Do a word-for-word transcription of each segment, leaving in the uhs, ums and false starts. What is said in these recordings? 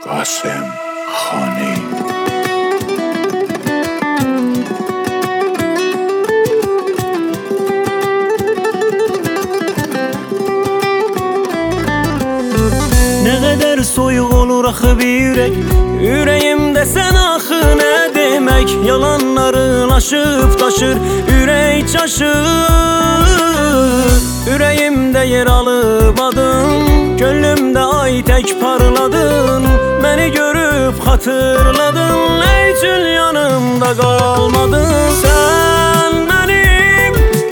قاسم خانی. Ne kadar soyuq olur axı bir ürək, ürəyimdə sən axı nə demək? Yalanların aşıb taşır, ürək çaşır. Ürəyimdə yer alıb adın, gönlümdə ay tək parladın. Məni görüb xatırladın, nə üçün yanımda qalmadın? Sən mənim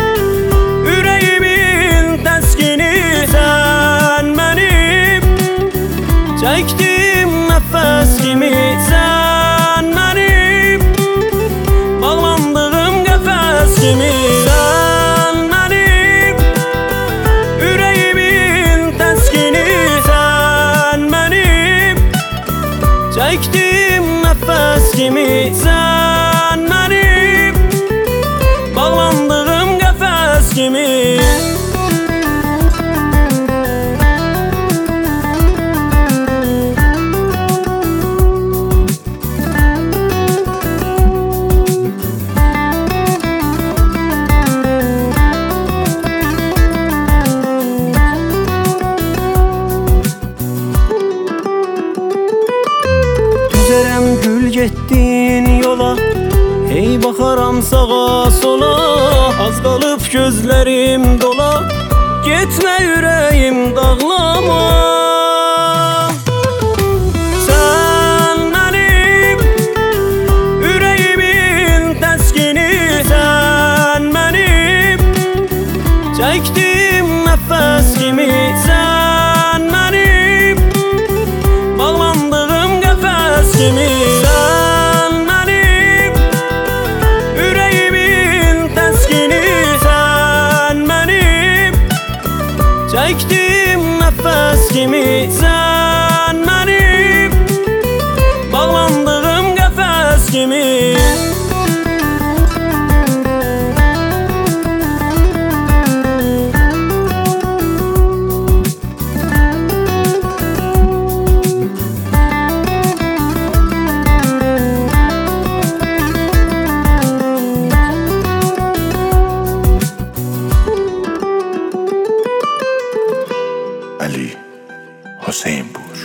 ürəyimin təskini, sən mənim çəkdim nəfəs kimi, sən mənim bağlandığım qəfəs kimi. Sən mənim ürəyimin təskini, sən mənim çəkdim nəfəs kimi, sən mənim bağlandığım qəfəs kimi. Gül getdin yola, hey baxaram sağa sola. Az qalıb gözlərim dola, getmə ürəyim dağlama. Sən mənim ürəyimin təskini, sən mənim çəkdim nəfəs kimi, sən mənim bağlandığım qəfəs kimi. Sən mənim ürəyimin təskini, sən mənim çəkdim nəfəs kimi, sən mənim bağlandığım qəfəs kimi. علی حسین بود.